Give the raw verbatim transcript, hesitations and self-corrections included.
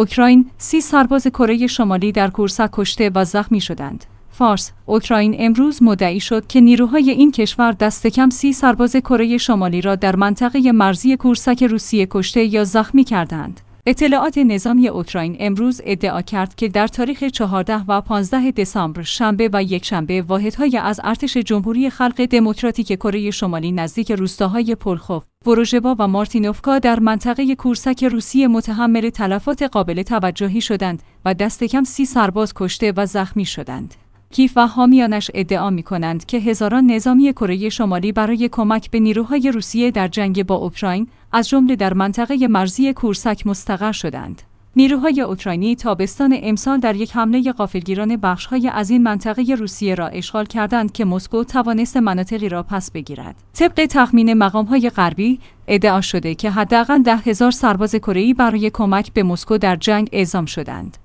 اوکراین سی سرباز کره شمالی در کورسک کشته و زخمی شدند. فارس: اوکراین امروز مدعی شد که نیروهای این کشور دست کم سی سرباز کره شمالی را در منطقه مرزی کورسک روسیه کشته یا زخمی کردند. اطلاعات نظامی اوکراین امروز ادعا کرد که در تاریخ چهارده و پانزده دسامبر شنبه و یکشنبه واحدهای از ارتش جمهوری خلق دموکراتیک کره شمالی نزدیک روستاهای پولخوف، وروژبا و مارتینوفکا در منطقه کورسک روسیه متحمل تلفات قابل توجهی شدند و دست کم سی سرباز کشته و زخمی شدند. کیف و حامیانش ادعا می‌کنند که هزاران نظامی کره شمالی برای کمک به نیروهای روسیه در جنگ با اوکراین از جمله در منطقه مرزی کورسک مستقر شدند. نیروهای اوکراینی تابستان امسال در یک حمله غافلگیرانه بخش‌های از این منطقه روسیه را اشغال کردند که مسکو توانست مناطقی را پس بگیرد. طبق تخمین مقام‌های غربی ادعا شده که حداقل ده هزار سرباز کره‌ای برای کمک به مسکو در جنگ اعزام شدند.